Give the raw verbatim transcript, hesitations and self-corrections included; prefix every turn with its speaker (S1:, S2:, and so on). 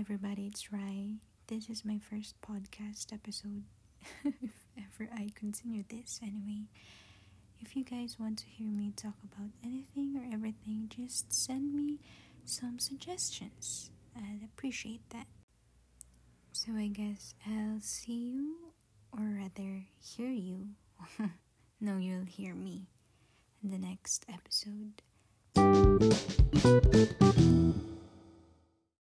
S1: everybody, it's Rai. This is my first podcast episode. If ever I continue this, anyway. If you guys want to hear me talk about anything or everything, just send me some suggestions. I'd appreciate that. So, I guess I'll see you, or rather, hear you. No, you'll hear me in the next episode.